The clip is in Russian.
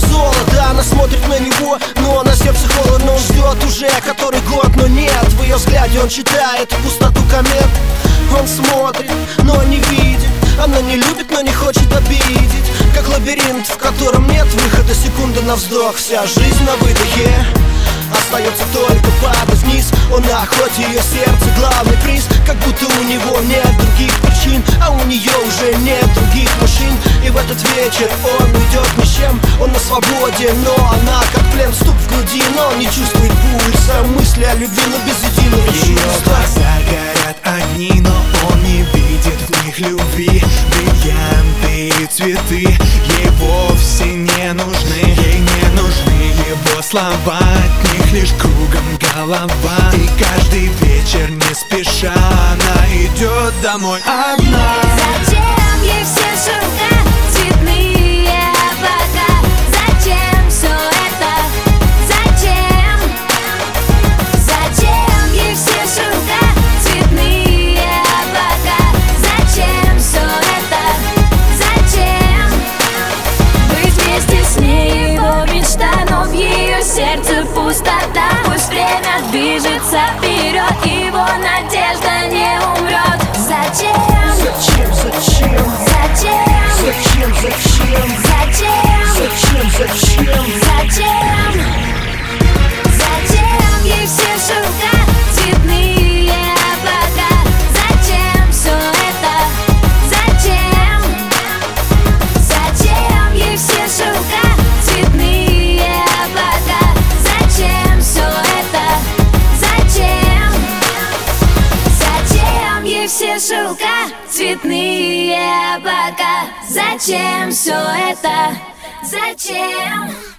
золото, она смотрит на него, но на сердце холодно. Он ждет уже который год, но нет, в ее взгляде он читает пустоту комет. Он смотрит, но не видит. Она не любит, но не хочет обидеть. Как лабиринт, в котором нет выхода, секунда на вздох, вся жизнь на выдохе. Остается только падать вниз. Он на охоте, ее сердце главный приз. Как будто у него нет других причин, а у нее уже нет других мужчин. И в этот вечер он уйдет ни с чем. Он на свободе, но она как плен, стук в груди, но он не чувствует пульса. Мысли о любви, но без единого чувства. Ее глаза горят огни, но он не видит в них любви. Бриллианты и цветы ей вовсе не нужны. Ей не нужны его слова, от них лишь кругом голова. И каждый вечер не спеша она идет домой одна. Зачем ей все шелка, цветные облака? Зачем все это? Зачем? Зачем ей все шелка, цветные облака? Зачем все это? Зачем? Быть вместе с ней его мечта, но в ее сердце пустота. Пусть время движется вперед, его надежда не умрет. Зачем? Зачем, зачем? Зачем? Зачем, зачем? Зачем? Зачем, зачем? Зачем? Зачем ей все шелка, цветные облака? Зачем все это? Зачем? Зачем ей все шелка, цветные облака? Зачем все это? Зачем? Зачем ей все шелка, цветные облака? Зачем все это? Зачем?